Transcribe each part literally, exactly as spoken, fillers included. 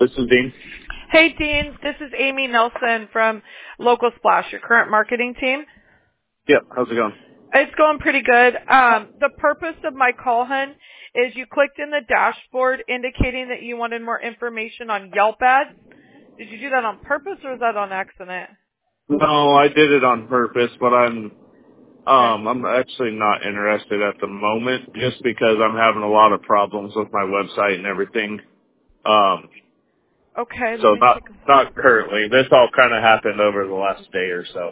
This is Dean. Hey, Dean. This is Amy Nelson from Local Splash, your current marketing team. Yep. How's it going? It's going pretty good. Um, the purpose of my call, hun, is you clicked in the dashboard indicating that you wanted more information on Yelp ads. Did you do that on purpose or was that on accident? No, I did it on purpose, but I'm Okay. um I'm actually not interested at the moment, just because I'm having a lot of problems with my website and everything. Um, Okay, let so me not take a not currently. This all kind of happened over the last day or so.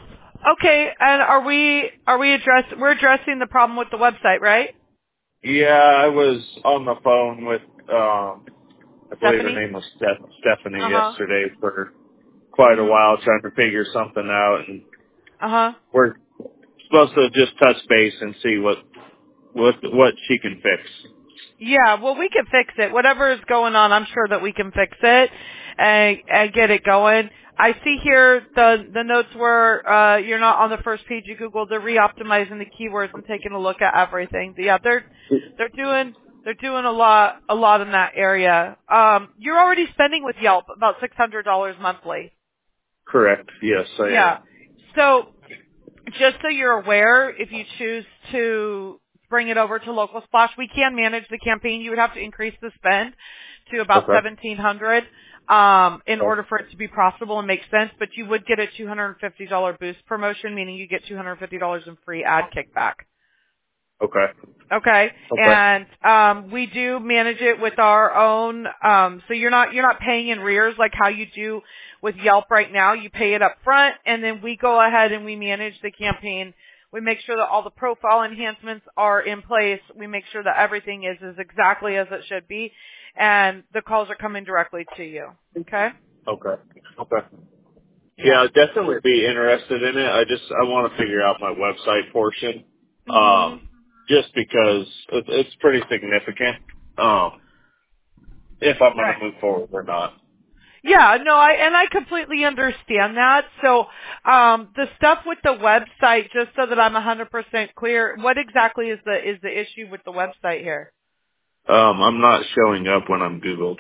Okay, and are we are we address we're addressing the problem with the website, right? Yeah, I was on the phone with um I believe her Stephanie? name was Steph- Stephanie Uh-huh. yesterday for quite a Mhm. while, trying to figure something out, and Uh-huh. we're supposed to just touch base and see what what what she can fix. Yeah, well, we can fix it. Whatever is going on, I'm sure that we can fix it and, and get it going. I see here the the notes were uh, you're not on the first page of Google. They're re-optimizing the keywords and taking a look at everything. Yeah, they're they're doing they're doing a lot a lot in that area. Um, you're already spending with Yelp about six hundred dollars monthly. Correct. Yes, I Yeah. am. So just so you're aware, if you choose to bring it over to Local Splash, we can manage the campaign. You would have to increase the spend to about Okay. seventeen hundred dollars um, in Okay. order for it to be profitable and make sense. But you would get a two hundred fifty dollars boost promotion, meaning you get two hundred fifty dollars in free ad kickback. Okay. Okay, Okay. and um, we do manage it with our own. Um, so you're not you're not paying in arrears like how you do with Yelp right now. You pay it up front, and then we go ahead and we manage the campaign. We make sure that all the profile enhancements are in place. We make sure that everything is is exactly as it should be, and the calls are coming directly to you. Okay. Okay. Okay. Yeah, Yeah. I'd definitely be interested in it. I just I want to figure out my website portion, Mhm. um, just because it, it's pretty significant. Um, if I'm going Right. to move forward or not. Yeah, no, I and I completely understand that. So, um, the stuff with the website, just so that I'm one hundred percent clear, what exactly is the is the issue with the website here? Um, I'm not showing up when I'm Googled.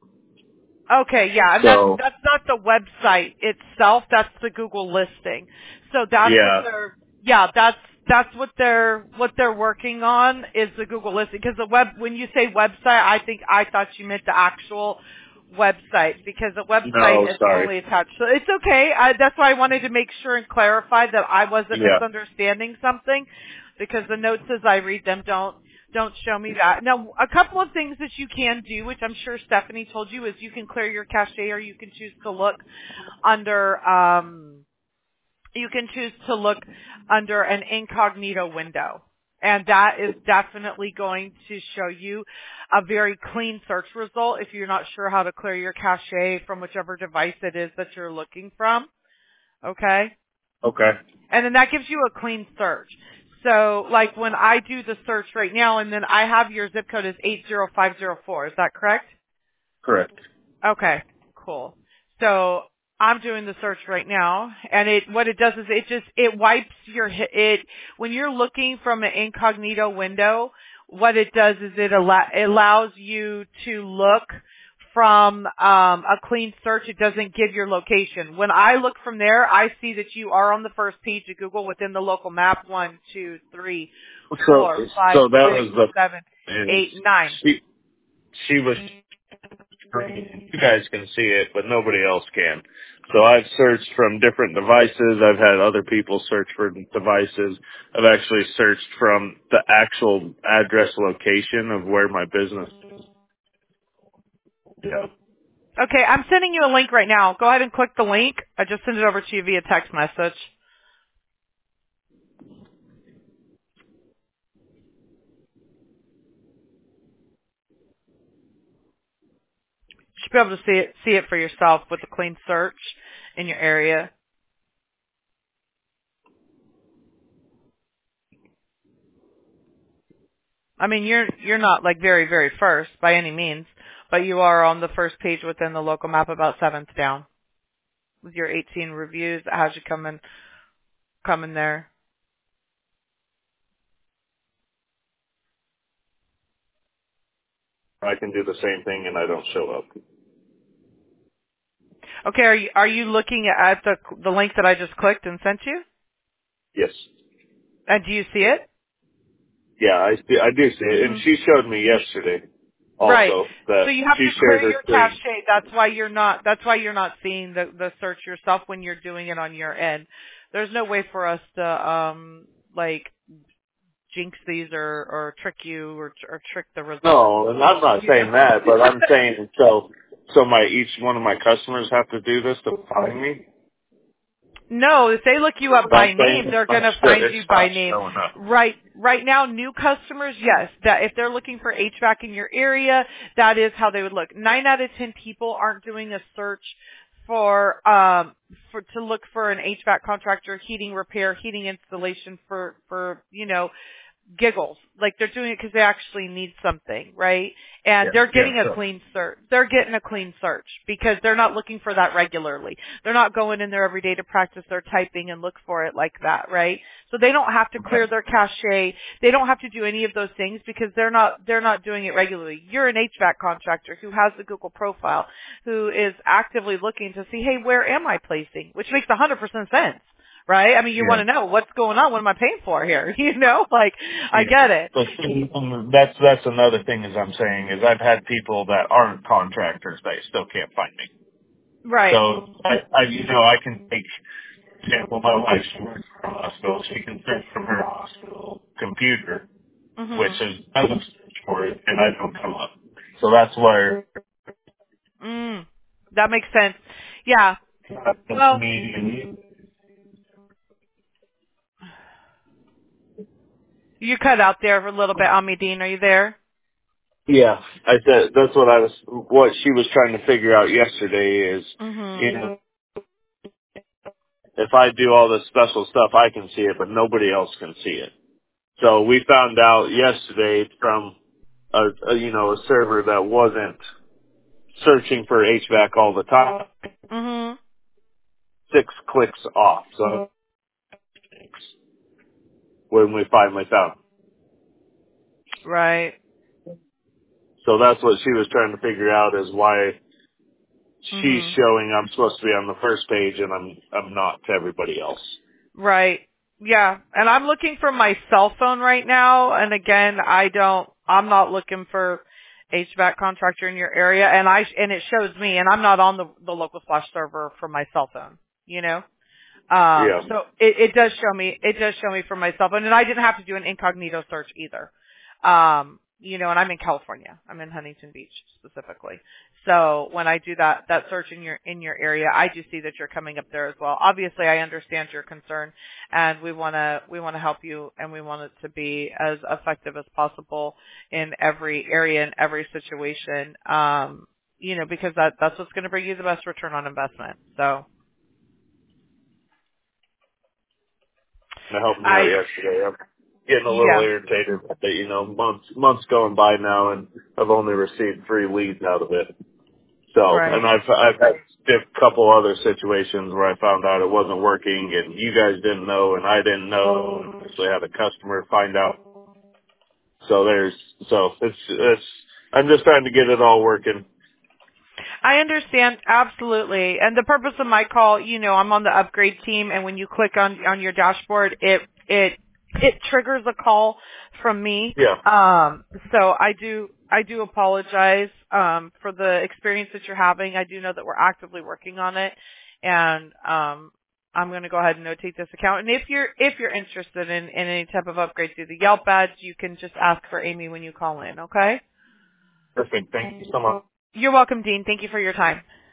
Okay, yeah, and that's So that's not the website itself. That's the Google listing. So that's what yeah, they're yeah, that's that's what they're what they're working on is the Google listing. Because the web when you say website, I think I thought you meant the actual website because the website no, is sorry. only attached. So it's okay. I, that's why I wanted to make sure and clarify that I wasn't Yeah. misunderstanding something because the notes as I read them don't don't show me that. Now, a couple of things that you can do, which I'm sure Stephanie told you, is you can clear your cache or you can choose to look under, um, you can choose to look under an incognito window. And that is definitely going to show you a very clean search result if you're not sure how to clear your cache from whichever device it is that you're looking from. Okay? Okay. And then that gives you a clean search. So, like when I do the search right now, and then I have your zip code as eight zero five zero four. Is that correct? Correct. Okay, cool. So I'm doing the search right now, and it what it does is it just it wipes your hi- it when you're looking from an incognito window. What it does is it, allow, it allows you to look from um, a clean search. It doesn't give your location. When I look from there, I see that you are on the first page of Google within the local map. One, two, three, So four, five, so that six, was the seven, and eight, nine. she she was you guys can see it, but nobody else can. So I've searched from different devices. I've had other people search for devices. I've actually searched from the actual address location of where my business is. Yeah. Okay, I'm sending you a link right now. Go ahead and click the link. I just sent it over to you via text message. You should be able to see it see it for yourself with a clean search in your area. I mean, you're you're not like very very first by any means, but you are on the first page within the local map, about seventh down, with your eighteen reviews. It has you coming coming there. I can do the same thing and I don't show up. Okay, are you are you looking at the the link that I just clicked and sent you? Yes. And do you see it? Yeah, I see, I do see it, and Mm-hmm. she showed me yesterday Right. also that So you have she to shared clear her your screen. cache. That's why you're not. That's why you're not seeing the the search yourself when you're doing it on your end. There's no way for us to um like jinx these or or trick you or or trick the results. No, and I'm not You know. saying that, but I'm saying so. So my each one of my customers have to do this to find me. No, if they look you up I'm by name, saying they're I'm going to sure find it's you by not name. showing up. Right, right now, new customers, yes, that if they're looking for H V A C in your area, that is how they would look. Nine out of ten people aren't doing a search for, um, for, to look for an H V A C contractor, heating repair, heating installation for, for, you know, giggles. Like they're doing it because they actually need something, right? And Yeah, they're yeah, getting a sure. clean search. They're getting a clean search because they're not looking for that regularly. They're not going in there every day to practice their typing and look for it like that, right? So they don't have to clear Okay. their cache. They don't have to do any of those things because they're not they're not doing it regularly. You're an H V A C contractor who has the Google profile, who is actively looking to see, hey, where am I placing? Which makes one hundred percent sense. Right? I mean, you Yeah. want to know what's going on. What am I paying for here? You know, like, I Yeah. get it. But see, um, that's that's another thing is I'm saying is I've had people that aren't contractors that still can't find me. Right. So I, I you know I can take for example my wife she works for a hospital she can search from her hospital computer which Mhm. is doesn't search for it and I don't come up. So that's where Mm. That makes sense. Yeah. that's Well, me and you. you cut out there for a little bit on me, Dean. Are you there? Yeah, I said that's what I was. What she was trying to figure out yesterday is, Mhm. you know, if I do all this special stuff, I can see it, but nobody else can see it. So we found out yesterday from a, a you know a server that wasn't searching for H V A C all the time, Mhm. six clicks off. So when we finally found, Right. so that's what she was trying to figure out is why she's Mhm. showing I'm supposed to be on the first page and I'm I'm not to everybody else. Right. Yeah. And I'm looking for my cell phone right now. And again, I don't, I'm not looking for H V A C contractor in your area. And I, and it shows me, and I'm not on the, the local Flash server for my cell phone, you know? Um, Yeah. so it, it does show me, it does show me for my cell phone. And I didn't have to do an incognito search either. Um, you know, and I'm in California. I'm in Huntington Beach specifically. So when I do that, that search in your, in your area, I do see that you're coming up there as well. Obviously, I understand your concern and we want to, we want to help you and we want it to be as effective as possible in every area, in every situation. Um, you know, because that, that's what's going to bring you the best return on investment. So That helped me out I, yesterday. I'm getting a little yeah, irritated that, you know, months months going by now and I've only received three leads out of it. So, right. and I've, I've had a couple other situations where I found out it wasn't working and you guys didn't know and I didn't know and actually had a customer find out. So there's, so it's, it's, I'm just trying to get it all working. I understand absolutely. And the purpose of my call, you know, I'm on the upgrade team and when you click on on your dashboard, it it it triggers a call from me. Yeah. Um so I do I do apologize um for the experience that you're having. I do know that we're actively working on it and um I'm going to go ahead and notate this account. And if you're if you're interested in, in any type of upgrade through the Yelp ads, you can just ask for Amy when you call in, okay? Perfect. Thank you so much. You're welcome, Dean. Thank you for your time.